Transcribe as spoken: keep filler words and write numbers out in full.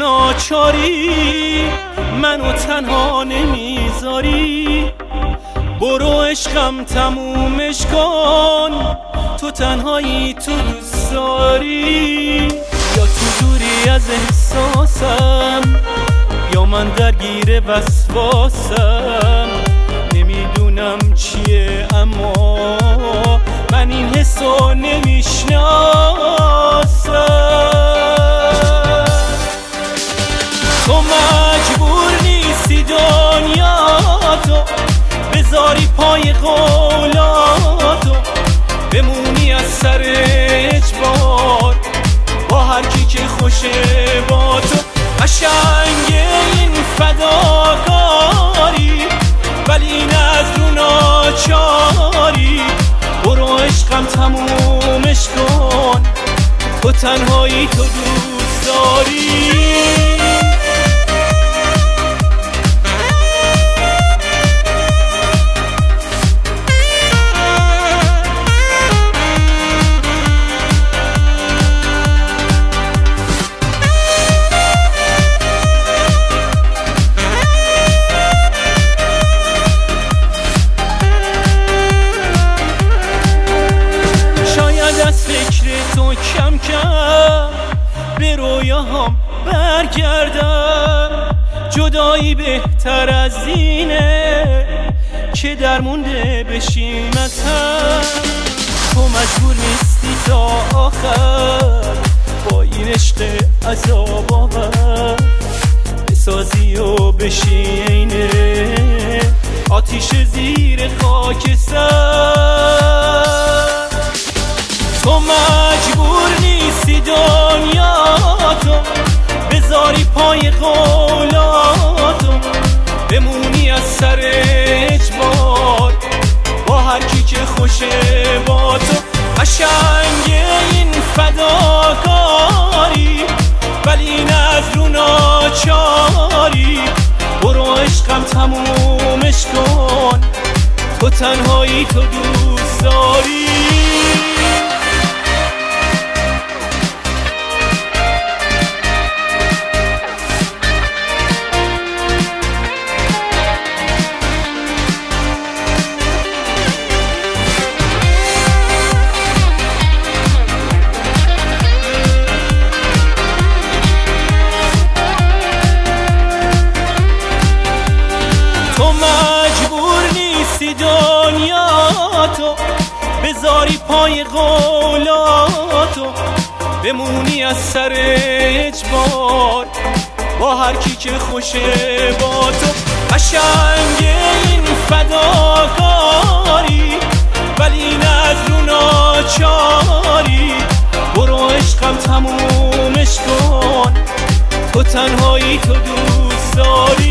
ناچاری منو تنها نمیذاری، برو عشقم تمومش کن، تو تنهایی تو دوست داری، یا تو دوری از احساسم یا من درگیر وسواسم، نمیدونم چیه اما من این حسو نمیشناسم. تو مجبور نیستی دنیا تو بذاری پای قولاتو، بمونی از سر اجبار با هر کی که خوشه با تو. قشنگ این فداکاری ولی این از رو ناچاری، برو عشقم تمومش کن، تو تنهایی تو دوست داری. تو کم کم به رویاهام برگردم، جدایی بهتر از اینه که درمونده بشیم از هم. تو مجبور نیستی تا آخر با این عشق عذاب آور بسازی و بشی عینه آتیش زیر خاکستر. تو مجبور نیستی دنیا تو بذاری پای قولاتو، بمونی از سر اجبار با هر کی که خوشه با تو. قشنگ این فداکاری ولی این از رو ناچاری، برو عشقم تمومش کن، تو تنهایی تو دوست داری. دنیا تو بذاری پای قولاتو، بمونی از سر اجبار با هر کی که خوشه با تو. قشنگ این فداکاری ولی این از رو ناچاری، برو عشقم تمومش کن، تو تنهایی تو دوست داری.